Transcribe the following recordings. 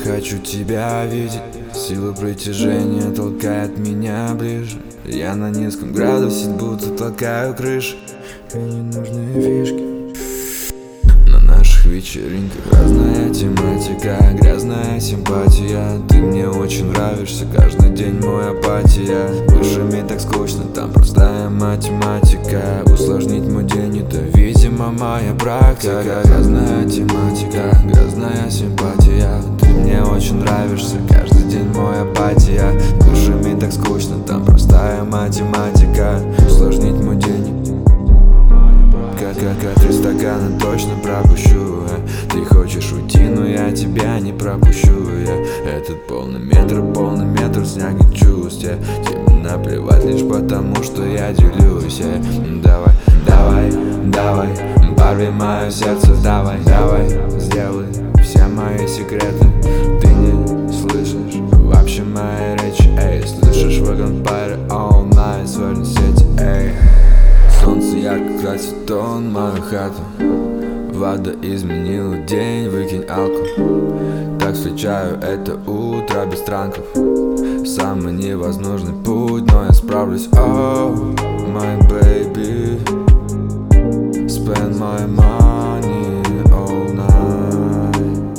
хочу тебя видеть. Сила притяжения толкает меня ближе. Я на низком градусе, будто толкаю крыши. Мне не нужны фишки. На наших вечеринках разная тематика, грязная симпатия. Ты мне очень нравишься, каждый день мой апатия. Высшими так скучно, там простая математика. Усложнить мой день — это, видимо, моя практика. Грязная тематика, грязная симпатия. Ты мне очень нравишься, каждый день мой апатия. Высшими так скучно, там простая математика. Усложнить мой день — как 3 стакана точно пропущу. Ты хочешь уйти, но я тебя не пропущу. Этот полный метр снега чувств. Тебе наплевать лишь потому, что я делюсь. Давай, давай, давай, порви мое сердце. Давай, давай, сделай все мои секреты. Ты не слышишь вообще моей речи. Эй, слышишь вагон паре all night, сотни сети. Эй, солнце ярко красит тон мою хату. Вода изменила день, выкинь алкоголь. Так встречаю это утро без транков. Самый невозможный путь, но я справлюсь. Oh, my baby, spend my money all night.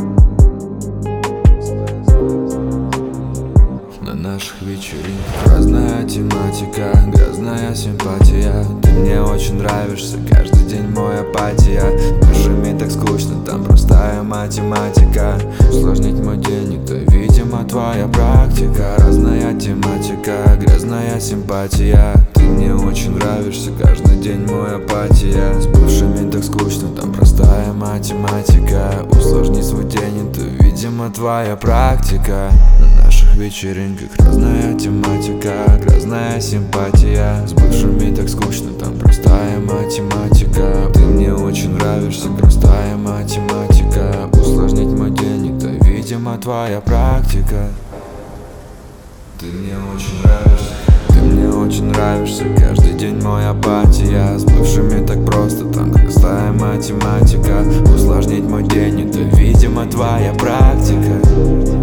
На наших вечеринках разная тематика, грязная симпатия. Ты мне очень нравишься, каждый день мой апатия. Выжими так скучно, там простая математика. Усложнить мой день — это, видимо, твоя практика. Разная тематика, грязная симпатия. Ты мне очень нравишься, каждый день мой апатия. С бывшими так скучно, там простая математика. Усложнить свой день — это, видимо, твоя практика. На наших вечеринках разная тематика, грязная симпатия. С бывшими так скучно, там простая математика. Ты мне очень нравишься, простая математика. Усложнить мой день — это, видимо, твоя практика. Ты мне очень нравишься, ты мне очень нравишься, каждый день мой апатия. С бывшими так просто, там простая математика. Усложнить мой день — это, видимо, твоя практика.